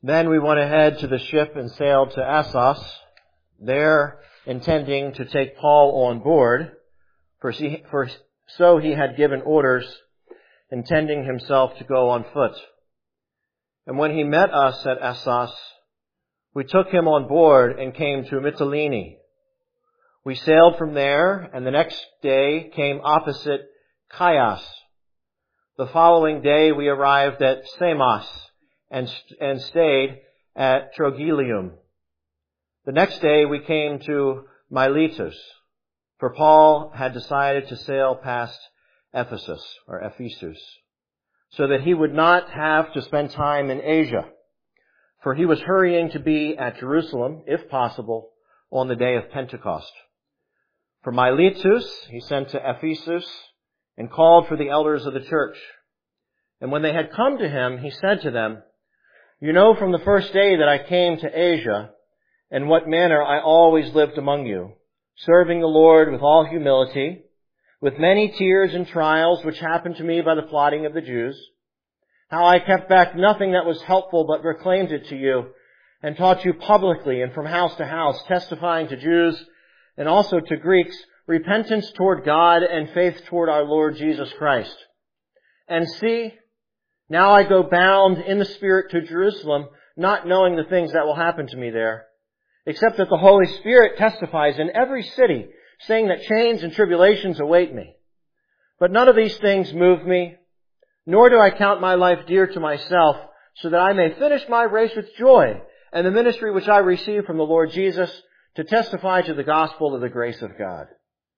Then we went ahead to the ship and sailed to Assos, there intending to take Paul on board, for so he had given orders, intending himself to go on foot. And when he met us at Assos, we took him on board and came to Mytilene. We sailed from there, and the next day came opposite Chios. The following day we arrived at Samos and stayed at Trogyllium. The next day we came to Miletus, for Paul had decided to sail past Ephesus, so that he would not have to spend time in Asia, for he was hurrying to be at Jerusalem, if possible, on the day of Pentecost. From Miletus he sent to Ephesus and called for the elders of the church. And when they had come to him, he said to them, "You know from the first day that I came to Asia, in what manner I always lived among you, serving the Lord with all humility, with many tears and trials which happened to me by the plotting of the Jews, how I kept back nothing that was helpful but proclaimed it to you, and taught you publicly and from house to house, testifying to Jews and also to Greeks, repentance toward God and faith toward our Lord Jesus Christ. And see, now I go bound in the Spirit to Jerusalem, not knowing the things that will happen to me there, except that the Holy Spirit testifies in every city, saying that chains and tribulations await me. But none of these things move me, nor do I count my life dear to myself, so that I may finish my race with joy, and the ministry which I received from the Lord Jesus, to testify to the gospel of the grace of God.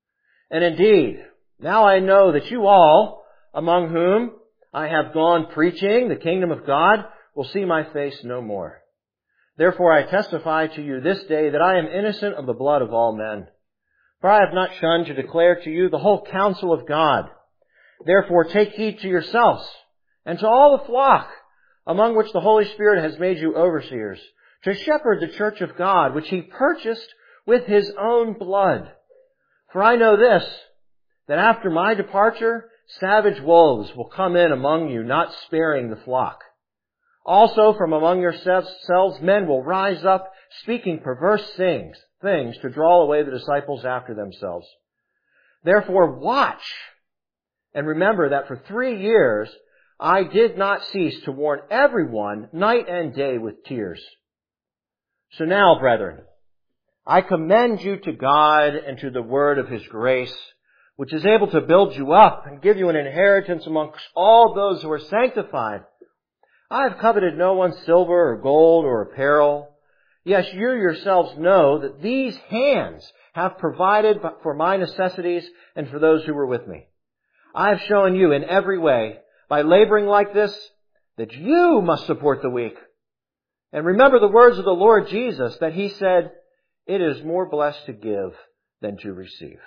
And indeed, now I know that you all, among whom I have gone preaching the kingdom of God, will see my face no more. Therefore I testify to you this day that I am innocent of the blood of all men. For I have not shunned to declare to you the whole counsel of God. Therefore take heed to yourselves and to all the flock, among which the Holy Spirit has made you overseers, to shepherd the church of God, which he purchased with his own blood. For I know this, that after my departure, savage wolves will come in among you, not sparing the flock. Also from among yourselves men will rise up, speaking perverse things to draw away the disciples after themselves. Therefore watch, and remember that for 3 years I did not cease to warn everyone night and day with tears. So now, brethren, I commend you to God and to the word of his grace, which is able to build you up and give you an inheritance amongst all those who are sanctified. I have coveted no one's silver or gold or apparel. Yes, you yourselves know that these hands have provided for my necessities and for those who were with me. I have shown you in every way, by laboring like this, that you must support the weak. And remember the words of the Lord Jesus, that he said, "It is more blessed to give than to receive."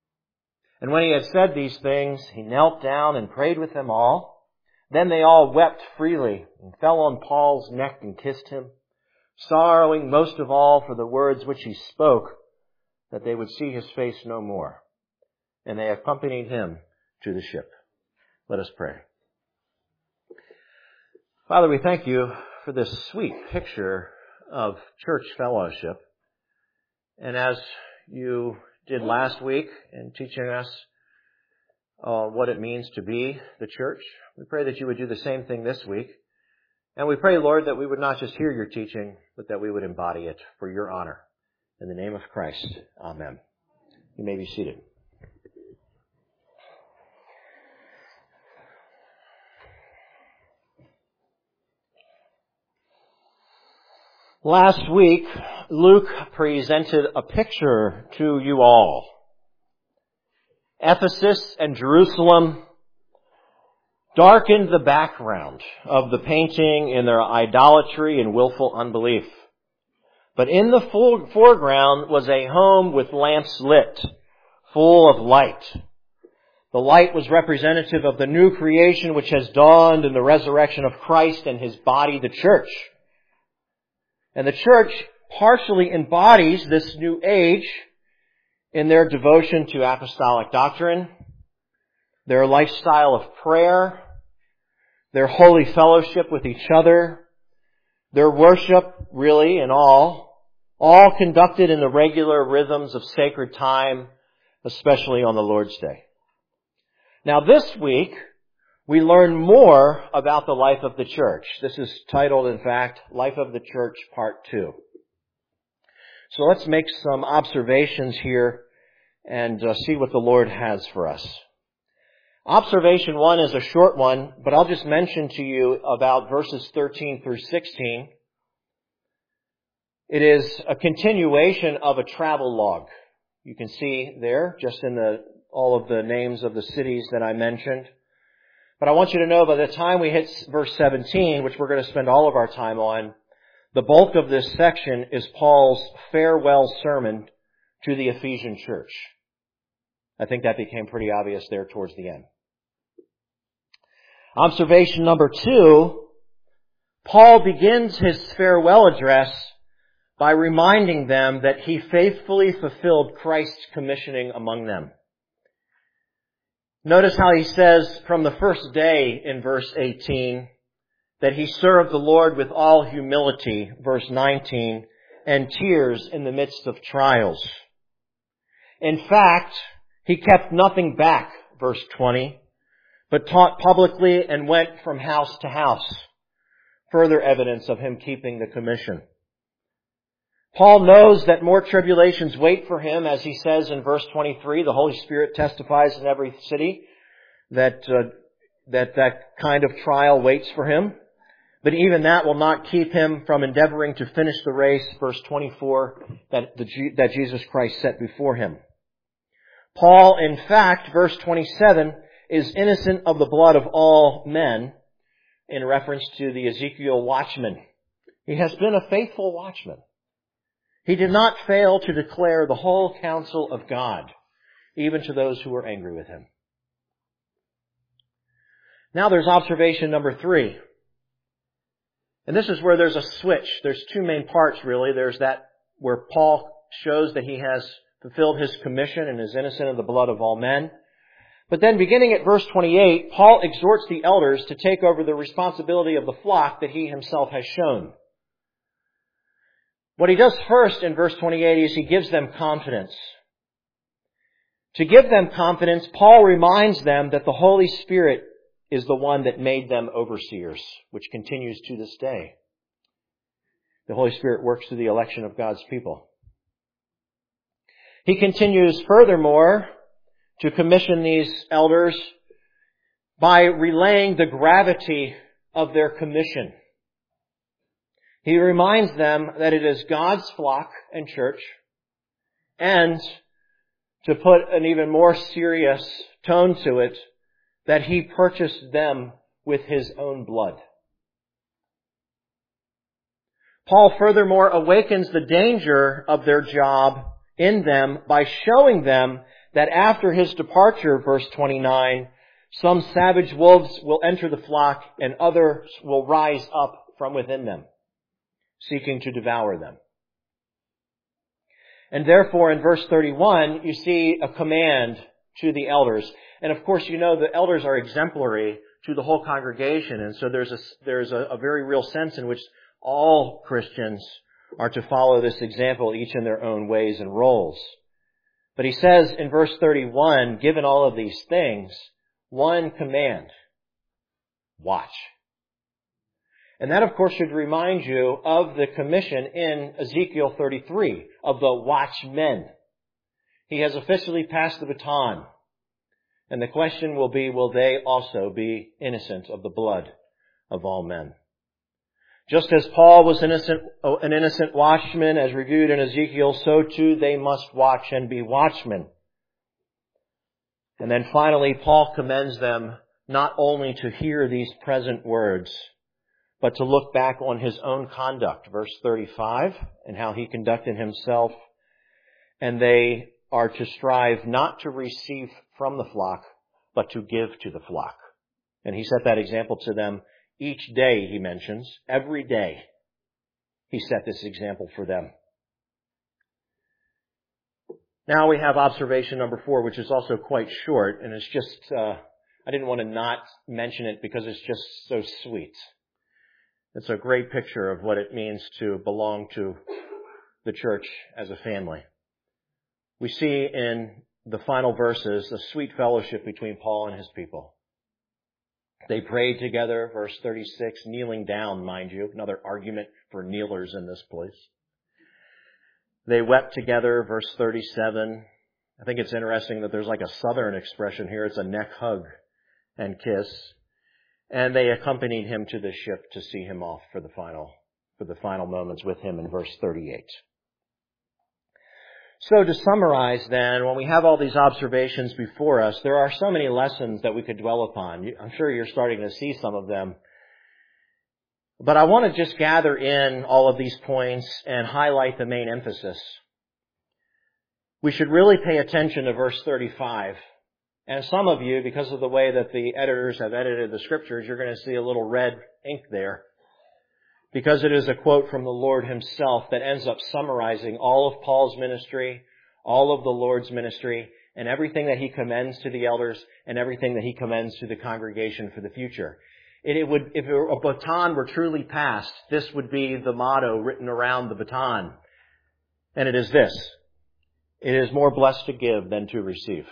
And when he had said these things, he knelt down and prayed with them all. Then they all wept freely and fell on Paul's neck and kissed him, sorrowing most of all for the words which he spoke, that they would see his face no more. And they accompanied him to the ship. Let us pray. Father, we thank you for this sweet picture of church fellowship. And as you did last week in teaching us what it means to be the church, we pray that you would do the same thing this week. And we pray, Lord, that we would not just hear your teaching, but that we would embody it for your honor. In the name of Christ, amen. You may be seated. Last week, Luke presented a picture to you all. Ephesus and Jerusalem darkened the background of the painting in their idolatry and willful unbelief. But in the foreground was a home with lamps lit, full of light. The light was representative of the new creation which has dawned in the resurrection of Christ and his body, the church. And the church partially embodies this new age in their devotion to apostolic doctrine, their lifestyle of prayer, their holy fellowship with each other, Their worship, really, in all conducted in the regular rhythms of sacred time, especially on the Lord's Day. Now this week, we learn more about the life of the church. This is titled, in fact, Life of the Church, Part 2. So let's make some observations here and see what the Lord has for us. Observation 1 is a short one, but I'll just mention to you about verses 13 through 16. It is a continuation of a travel log. You can see there, just in all of the names of the cities that I mentioned. But I want you to know by the time we hit verse 17, which we're going to spend all of our time on, the bulk of this section is Paul's farewell sermon to the Ephesian church. I think that became pretty obvious there towards the end. Observation number 2, Paul begins his farewell address by reminding them that he faithfully fulfilled Christ's commissioning among them. Notice how he says from the first day in verse 18 that he served the Lord with all humility, verse 19, and tears in the midst of trials. In fact, he kept nothing back, verse 20, but taught publicly and went from house to house. Further evidence of him keeping the commission. Paul knows that more tribulations wait for him, as he says in verse 23, the Holy Spirit testifies in every city that kind of trial waits for him. But even that will not keep him from endeavoring to finish the race, verse 24, that Jesus Christ set before him. Paul, in fact, verse 27, is innocent of the blood of all men, in reference to the Ezekiel watchman. He has been a faithful watchman. He did not fail to declare the whole counsel of God, even to those who were angry with him. Now there's observation number 3. And this is where there's a switch. There's 2 main parts, really. There's that where Paul shows that he has fulfilled his commission and is innocent of the blood of all men. But then beginning at verse 28, Paul exhorts the elders to take over the responsibility of the flock that he himself has shown. What he does first in verse 28 is he gives them confidence. To give them confidence, Paul reminds them that the Holy Spirit is the one that made them overseers, which continues to this day. The Holy Spirit works through the election of God's people. He continues furthermore to commission these elders by relaying the gravity of their commission. He reminds them that it is God's flock and church, and to put an even more serious tone to it, that he purchased them with his own blood. Paul furthermore awakens the danger of their job in them by showing them that after his departure, verse 29, some savage wolves will enter the flock and others will rise up from within them, seeking to devour them. And therefore, in verse 31, you see a command to the elders. And of course, you know the elders are exemplary to the whole congregation. And so there's a very real sense in which all Christians are to follow this example, each in their own ways and roles. But he says in verse 31, given all of these things, one command: watch. And that, of course, should remind you of the commission in Ezekiel 33 of the watchmen. He has officially passed the baton. And the question will be, will they also be innocent of the blood of all men? Just as Paul was an innocent watchman, as reviewed in Ezekiel, so too they must watch and be watchmen. And then finally, Paul commends them not only to hear these present words, but to look back on his own conduct, verse 35, and how he conducted himself. And they are to strive not to receive from the flock, but to give to the flock. And he set that example to them each day, he mentions. Every day, he set this example for them. Now we have observation number 4, which is also quite short, and it's just, I didn't want to not mention it because it's just so sweet. It's a great picture of what it means to belong to the church as a family. We see in the final verses the sweet fellowship between Paul and his people. They prayed together, verse 36, kneeling down, mind you, another argument for kneelers in this place. They wept together, verse 37. I think it's interesting that there's like a southern expression here. It's a neck hug and kiss. And they accompanied him to the ship to see him off for the final moments with him in verse 38. So to summarize then, when we have all these observations before us, there are so many lessons that we could dwell upon. I'm sure you're starting to see some of them. But I want to just gather in all of these points and highlight the main emphasis. We should really pay attention to verse 35. And some of you, because of the way that the editors have edited the scriptures, you're going to see a little red ink there. Because it is a quote from the Lord himself that ends up summarizing all of Paul's ministry, all of the Lord's ministry, and everything that he commends to the elders and everything that he commends to the congregation for the future. If a baton were truly passed, this would be the motto written around the baton. And it is this: it is more blessed to give than to receive.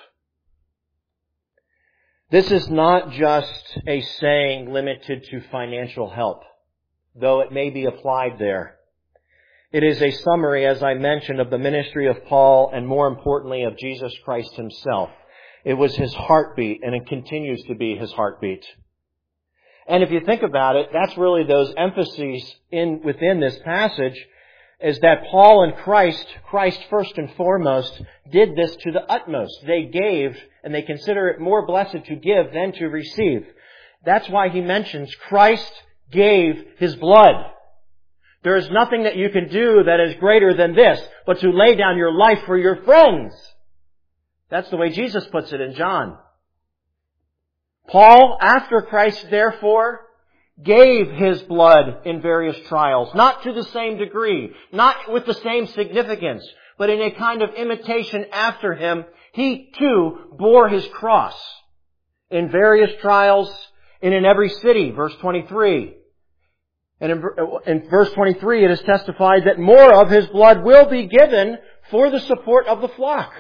This is not just a saying limited to financial help, though it may be applied there. It is a summary, as I mentioned, of the ministry of Paul and more importantly of Jesus Christ himself. It was his heartbeat and it continues to be his heartbeat. And if you think about it, that's really those emphases within this passage, is that Paul and Christ first and foremost, did this to the utmost. They gave, and they consider it more blessed to give than to receive. That's why he mentions Christ gave his blood. There is nothing that you can do that is greater than this, but to lay down your life for your friends. That's the way Jesus puts it in John. Paul, after Christ, therefore, gave his blood in various trials, not to the same degree, not with the same significance, but in a kind of imitation after him. He too bore his cross in various trials and in every city, verse 23. And in verse 23 it is testified that more of his blood will be given for the support of the flock.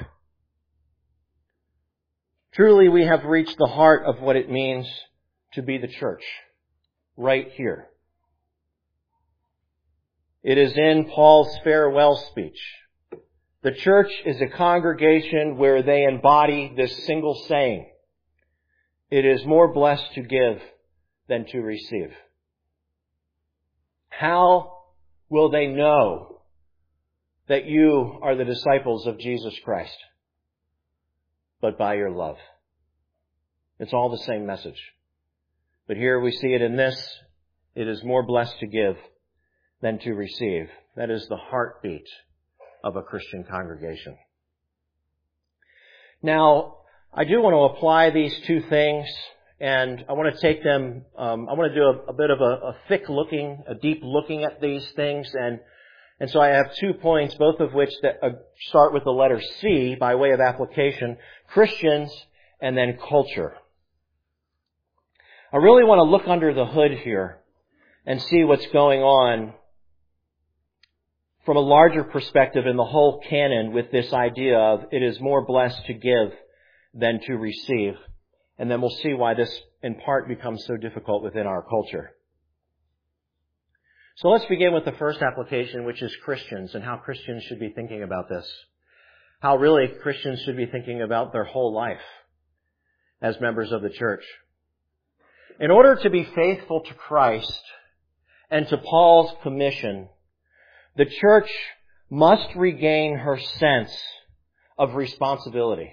Truly we have reached the heart of what it means to be the church, right here. It is in Paul's farewell speech. The church is a congregation where they embody this single saying: it is more blessed to give than to receive. How will they know that you are the disciples of Jesus Christ? But by your love. It's all the same message. But here we see it in this: it is more blessed to give than to receive. That is the heartbeat of a Christian congregation. Now, I do want to apply these two things, and I want to take them, I want to do a bit of a deep looking at these things, and so I have 2 points, both of which that start with the letter C by way of application: Christians and then culture. I really want to look under the hood here and see what's going on from a larger perspective in the whole canon with this idea of it is more blessed to give than to receive. And then we'll see why this in part becomes so difficult within our culture. So let's begin with the first application, which is Christians, and how Christians should be thinking about this. How really Christians should be thinking about their whole life as members of the church. In order to be faithful to Christ and to Paul's commission, the church must regain her sense of responsibility.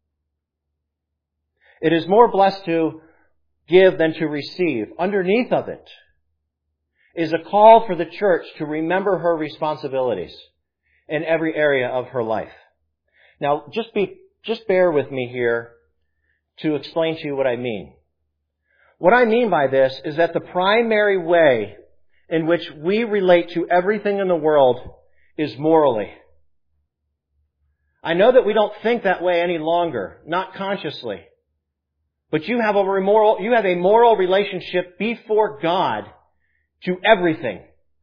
It is more blessed to give than to receive. Underneath of it is a call for the church to remember her responsibilities in every area of her life. Now, just bear with me here to explain to you what I mean. What I mean by this is that the primary way in which we relate to everything in the world is morally. I know that we don't think that way any longer, not consciously. But you have a moral relationship before God to everything.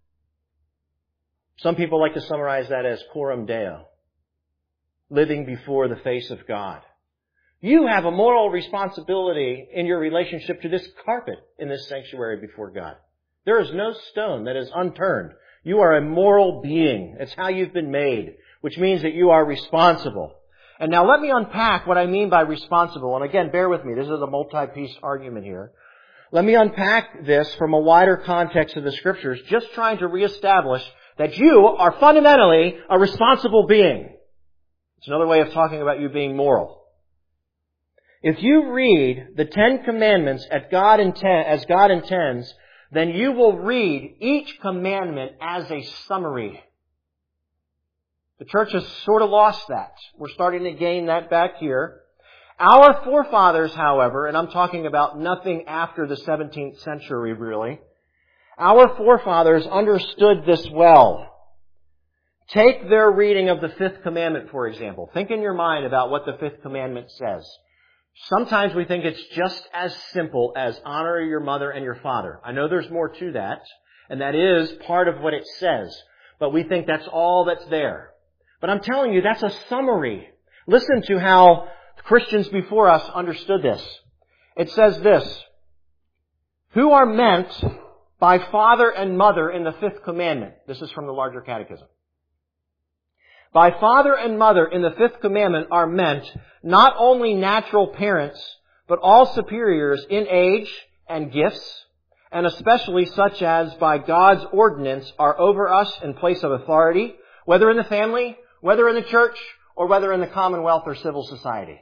Some people like to summarize that as coram Deo, living before the face of God. You have a moral responsibility in your relationship to this carpet in this sanctuary before God. There is no stone that is unturned. You are a moral being. It's how you've been made, which means that you are responsible. And now let me unpack what I mean by responsible. And again, bear with me. This is a multi-piece argument here. Let me unpack this from a wider context of the Scriptures, just trying to reestablish that you are fundamentally a responsible being. It's another way of talking about you being moral. If you read the Ten Commandments as God intends, then you will read each commandment as a summary. The church has sort of lost that. We're starting to gain that back here. Our forefathers, however, and I'm talking about nothing after the 17th century really, our forefathers understood this well. Take their reading of the Fifth Commandment, for example. Think in your mind about what the Fifth Commandment says. Sometimes we think it's just as simple as honor your mother and your father. I know there's more to that, and that is part of what it says, but we think that's all that's there. But I'm telling you, that's a summary. Listen to how Christians before us understood this. It says this, who are meant by father and mother in the Fifth Commandment. This is from the larger catechism. By father and mother in the Fifth Commandment are meant not only natural parents, but all superiors in age and gifts, and especially such as by God's ordinance are over us in place of authority, whether in the family, whether in the church, or whether in the commonwealth or civil society.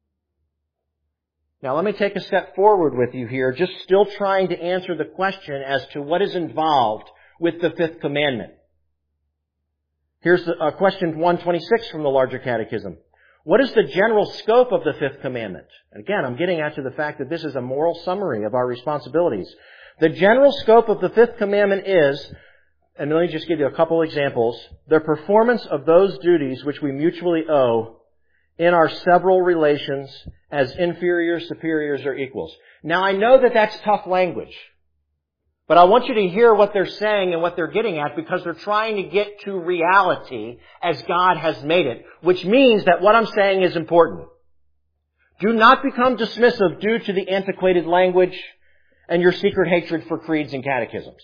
Now let me take a step forward with you here, just still trying to answer the question as to what is involved with the Fifth Commandment. Here's question 126 from the larger catechism. What is the general scope of the Fifth Commandment? Again, I'm getting at to the fact that this is a moral summary of our responsibilities. The general scope of the Fifth Commandment is, and let me just give you a couple examples, the performance of those duties which we mutually owe in our several relations as inferiors, superiors, or equals. Now I know that that's tough language. But I want you to hear what they're saying and what they're getting at because they're trying to get to reality as God has made it, which means that what I'm saying is important. Do not become dismissive due to the antiquated language and your secret hatred for creeds and catechisms.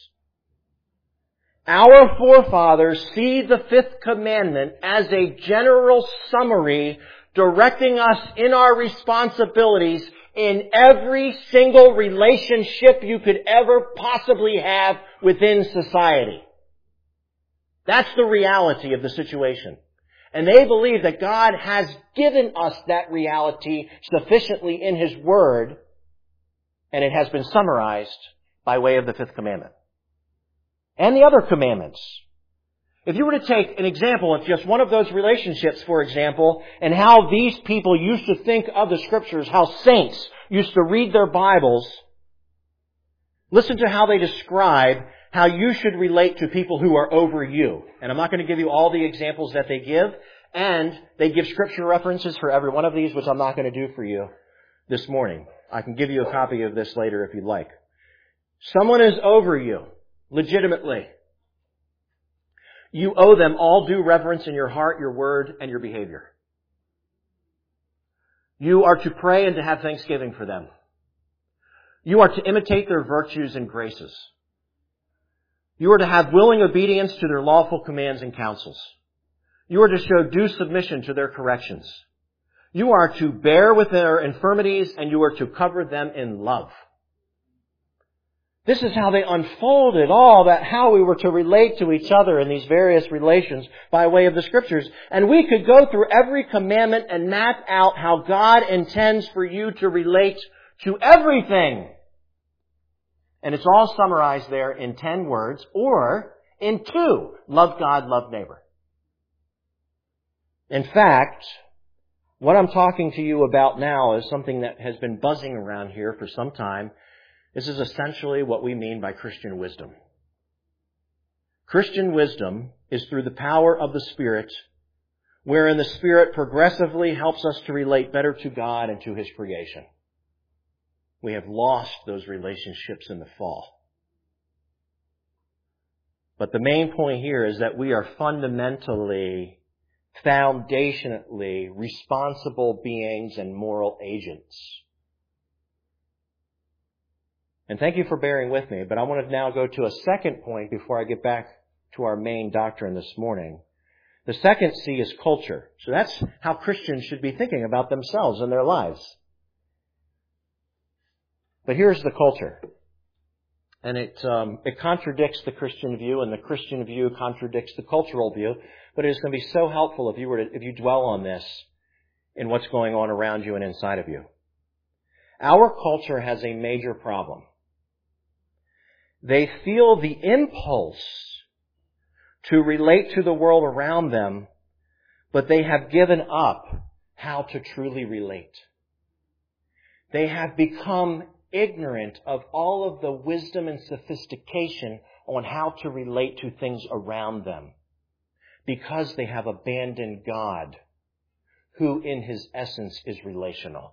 Our forefathers see the Fifth Commandment as a general summary directing us in our responsibilities in every single relationship you could ever possibly have within society. That's the reality of the situation. And they believe that God has given us that reality sufficiently in His Word, and it has been summarized by way of the Fifth Commandment. And the other commandments. If you were to take an example of just one of those relationships, for example, and how these people used to think of the Scriptures, how saints used to read their Bibles, listen to how they describe how you should relate to people who are over you. And I'm not going to give you all the examples that they give, and they give Scripture references for every one of these, which I'm not going to do for you this morning. I can give you a copy of this later if you'd like. Someone is over you, legitimately. You owe them all due reverence in your heart, your word, and your behavior. You are to pray and to have thanksgiving for them. You are to imitate their virtues and graces. You are to have willing obedience to their lawful commands and counsels. You are to show due submission to their corrections. You are to bear with their infirmities, and you are to cover them in love. This is how they unfolded all that, how we were to relate to each other in these various relations by way of the Scriptures. And we could go through every commandment and map out how God intends for you to relate to everything. And it's all summarized there in 10 words, or in 2. Love God, love neighbor. In fact, what I'm talking to you about now is something that has been buzzing around here for some time. This is essentially what we mean by Christian wisdom. Christian wisdom is through the power of the Spirit, wherein the Spirit progressively helps us to relate better to God and to His creation. We have lost those relationships in the fall. But the main point here is that we are fundamentally, foundationally responsible beings and moral agents. And thank you for bearing with me, but I want to now go to a second point before I get back to our main doctrine this morning. The second C is culture. So that's how Christians should be thinking about themselves and their lives. But here's the culture. And it contradicts the Christian view, and the Christian view contradicts the cultural view. But it is going to be so helpful if you dwell on this in what's going on around you and inside of you. Our culture has a major problem. They feel the impulse to relate to the world around them, but they have given up how to truly relate. They have become ignorant of all of the wisdom and sophistication on how to relate to things around them, because they have abandoned God, who in His essence is relational.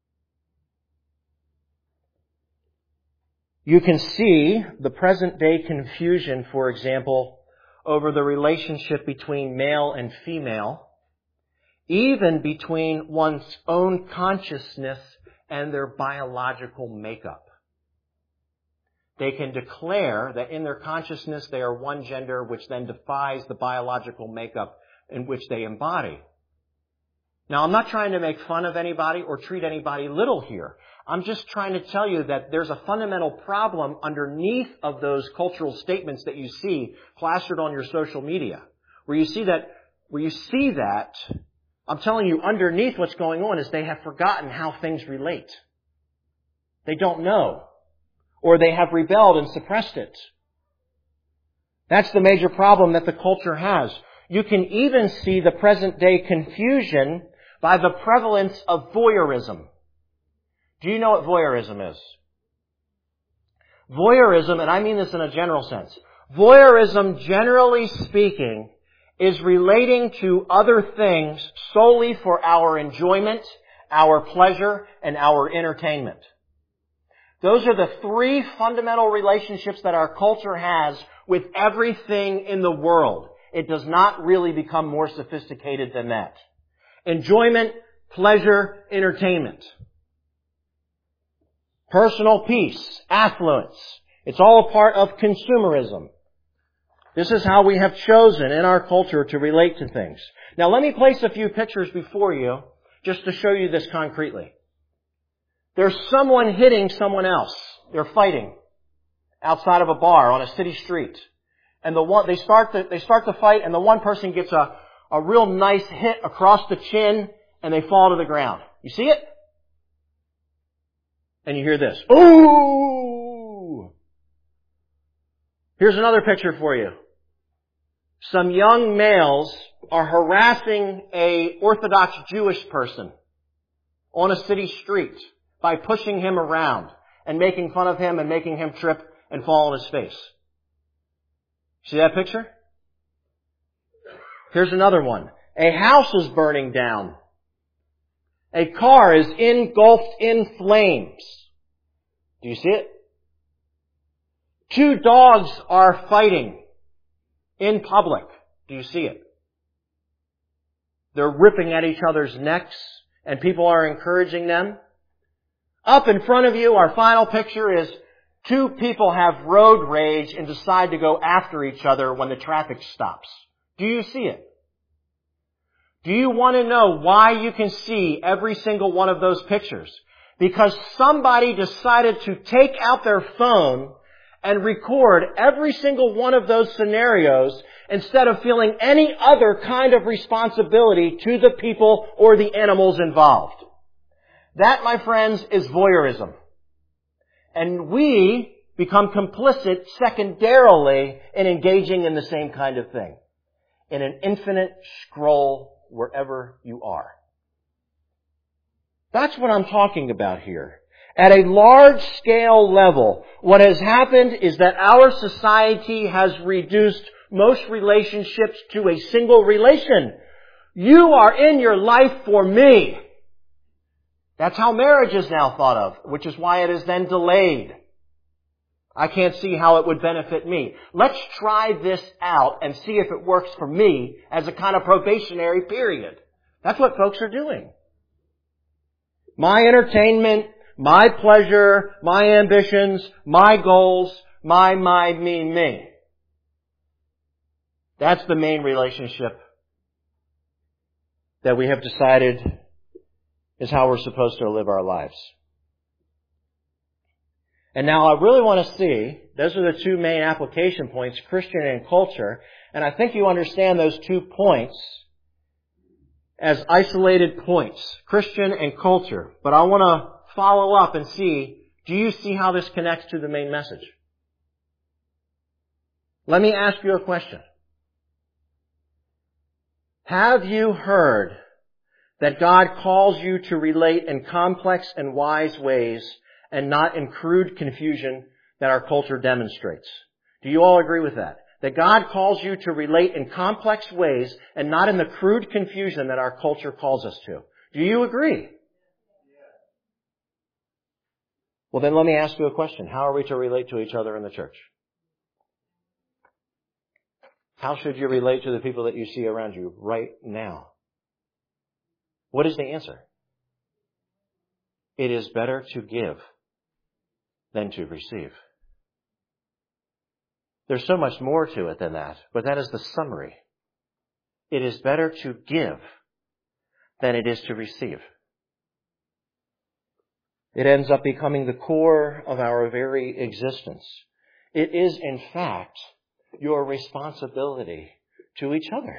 You can see the present day confusion, for example, over the relationship between male and female, even between one's own consciousness and their biological makeup. They can declare that in their consciousness they are one gender, which then defies the biological makeup in which they embody. Now, I'm not trying to make fun of anybody or treat anybody little here. I'm just trying to tell you that there's a fundamental problem underneath of those cultural statements that you see plastered on your social media. Where you see that, I'm telling you, underneath what's going on is they have forgotten how things relate. They don't know. Or they have rebelled and suppressed it. That's the major problem that the culture has. You can even see the present day confusion by the prevalence of voyeurism. Do you know what voyeurism is? Voyeurism, and I mean this in a general sense, voyeurism, generally speaking, is relating to other things solely for our enjoyment, our pleasure, and our entertainment. Those are the three fundamental relationships that our culture has with everything in the world. It does not really become more sophisticated than that. Enjoyment, pleasure, entertainment. Personal peace, affluence. It's all a part of consumerism. This is how we have chosen in our culture to relate to things. Now let me place a few pictures before you just to show you this concretely. There's someone hitting someone else. They're fighting outside of a bar on a city street. And they start the fight, and the one person gets a real nice hit across the chin, and they fall to the ground. You see it? And you hear this. Ooh! Here's another picture for you. Some young males are harassing a Orthodox Jewish person on a city street by pushing him around and making fun of him and making him trip and fall on his face. See that picture? Here's another one. A house is burning down. A car is engulfed in flames. Do you see it? Two dogs are fighting in public. Do you see it? They're ripping at each other's necks, and people are encouraging them. Up in front of you, our final picture is two people have road rage and decide to go after each other when the traffic stops. Do you see it? Do you want to know why you can see every single one of those pictures? Because somebody decided to take out their phone and record every single one of those scenarios instead of feeling any other kind of responsibility to the people or the animals involved. That, my friends, is voyeurism. And we become complicit secondarily in engaging in the same kind of thing. In an infinite scroll wherever you are. That's what I'm talking about here. At a large scale level, what has happened is that our society has reduced most relationships to a single relation. You are in your life for me. That's how marriage is now thought of, which is why it is then delayed. I can't see how it would benefit me. Let's try this out and see if it works for me as a kind of probationary period. That's what folks are doing. My entertainment, my pleasure, my ambitions, my goals, my, me. That's the main relationship that we have decided is how we're supposed to live our lives. And now I really want to see, those are the two main application points, Christian and culture, and I think you understand those 2 points as isolated points, Christian and culture. But I want to follow up and see, do you see how this connects to the main message? Let me ask you a question. Have you heard that God calls you to relate in complex and wise ways and not in crude confusion that our culture demonstrates? Do you all agree with that? That God calls you to relate in complex ways and not in the crude confusion that our culture calls us to. Do you agree? Well, then let me ask you a question. How are we to relate to each other in the church? How should you relate to the people that you see around you right now? What is the answer? It is better to give than to receive. There's so much more to it than that, but that is the summary. It is better to give than it is to receive. It ends up becoming the core of our very existence. It is, in fact, your responsibility to each other.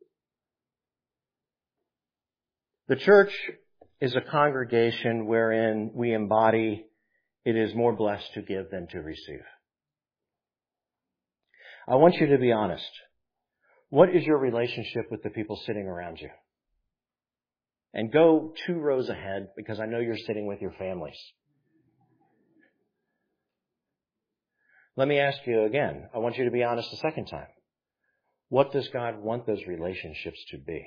The church is a congregation wherein we embody it is more blessed to give than to receive. I want you to be honest. What is your relationship with the people sitting around you? And go 2 rows ahead, because I know you're sitting with your families. Let me ask you again. I want you to be honest a second time. What does God want those relationships to be?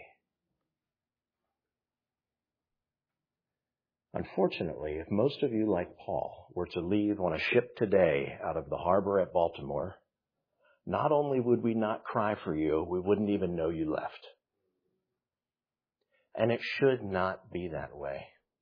Unfortunately, if most of you, like Paul, were to leave on a ship today out of the harbor at Baltimore, not only would we not cry for you, we wouldn't even know you left. And it should not be that way.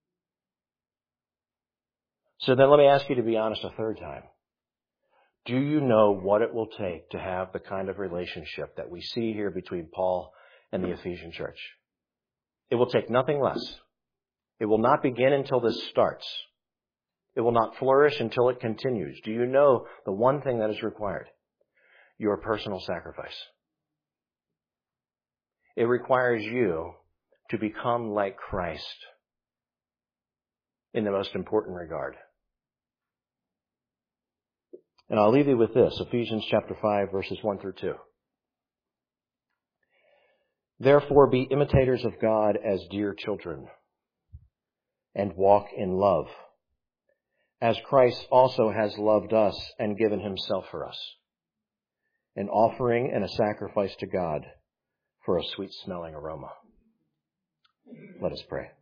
So then let me ask you to be honest a third time. Do you know what it will take to have the kind of relationship that we see here between Paul and the Ephesian church? It will take nothing less. It will not begin until this starts. It will not flourish until it continues. Do you know the one thing that is required? Your personal sacrifice. It requires you to become like Christ in the most important regard. And I'll leave you with this, Ephesians chapter 5, verses 1 through 2. Therefore be imitators of God as dear children, and walk in love, as Christ also has loved us and given himself for us, an offering and a sacrifice to God for a sweet-smelling aroma. Let us pray.